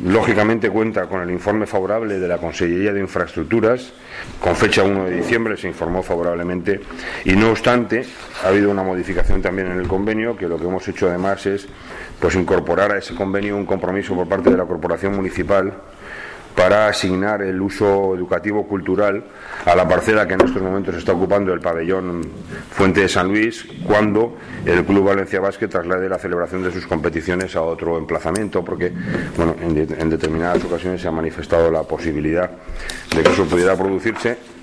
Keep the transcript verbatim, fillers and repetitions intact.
lógicamente cuenta con el informe favorable de la Consellería de Infraestructuras, con fecha uno de diciembre se informó favorablemente, y no obstante ha habido una modificación también en el convenio, que lo que hemos hecho además es pues incorporar a ese convenio un compromiso por parte de la Corporación Municipal para asignar el uso educativo cultural a la parcela que en estos momentos está ocupando el pabellón Fuente de San Luis, cuando el Club Valencia Basket traslade la celebración de sus competiciones a otro emplazamiento, porque bueno, en, de, en determinadas ocasiones se ha manifestado la posibilidad de que eso pudiera producirse.